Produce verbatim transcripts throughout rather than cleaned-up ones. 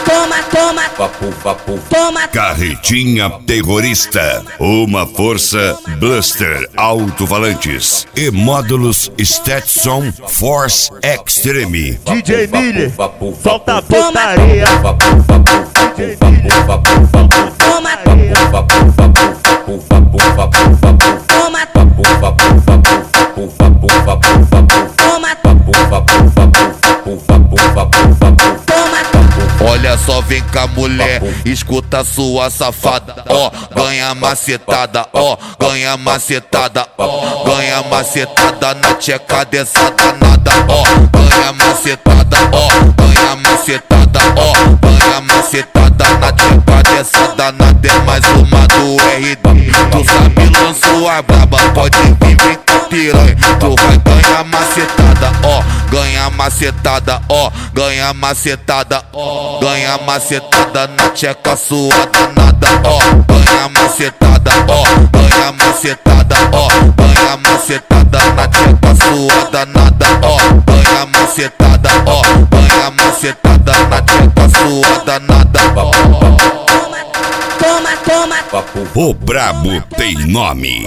toma, toma, Vapu, vapu, toma. Carretinha terrorista, uma força Blaster alto-falantes e módulos Stetson Force Extreme. D J Miller, vapu, solta a Toma. putaria. vapu, vapu, D J Miller, vapu, vapu, Toma, vapu, vapu, vapu, vapu, vapu, toma, vapu, vapu, vapu, vapu, vapu, vapu, vapu, toma, vapu, vapu, vapu, vapu, vapu, vapu. toma. Olha só, vem cá, mulher, escuta sua safada, ó, ganha macetada, ó, ganha macetada, ó, ganha macetada na tcheca dessa danada, ó, ganha macetada, ó, ganha macetada, ó, ganha macetada na tcheca dessa danada, é mais uma do R D. Tu sabe, lançou a braba, pode vir, vem com piranha, tu vai ganhar macetada, ó, ganha macetada, ó, ganha macetada, ó, ganha macetada na tcheca sua danada, ó, ganha macetada, ó, ganha macetada, ó, ganha macetada na tcheca sua danada, ó, ganha macetada, ó, ganha macetada na tcheca sua danada, ó. Toma, toma, Vapu, O brabo tem nome.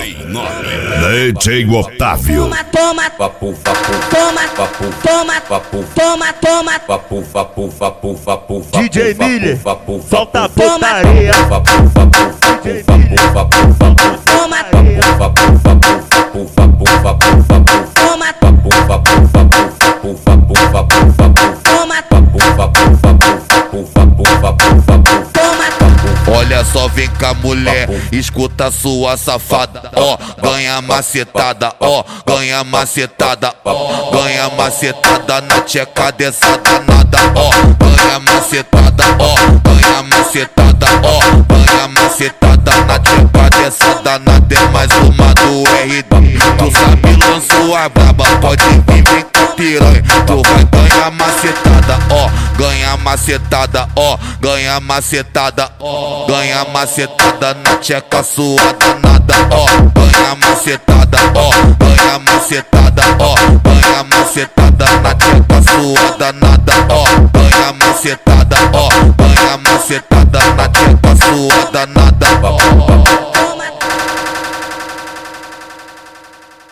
D J Otávio. toma, toma, vapu, vapu, toma, vapu, toma, vapu, toma, toma. vapu, vapu, vapu, vapu, D J Miller, vapu, solta a Toma. putaria. vapu, vapu, vapu, vapu, vapu, vapu, Toma, vapu, vapu, vapu, vapu, vapu, vapu, toma, vapu, vapu, vapu, vapu, vapu, vapu, toma, vapu, vapu, vapu, vapu, vapu, vapu. toma. Olha só, vem cá, mulher, escuta sua safada, ó, ganha macetada, ó, ganha macetada, ó, ganha macetada na tcheca dessa danada, ó, ganha macetada, ó, ganha macetada, ó, ganha macetada na tcheca dessa danada, é mais uma do R D. Tu sabe, lançou a braba, pode vir, vem com piranha, tu vai ganhar macetada, ó, ganha macetada, ó, ganha macetada, ó, ganha macetada na tcheca sua danada, ó, ganha macetada, ó, ganha macetada, ó, ganha macetada na tcheca sua danada, ó, ganha macetada, ó, ganha macetada na tcheca sua danada.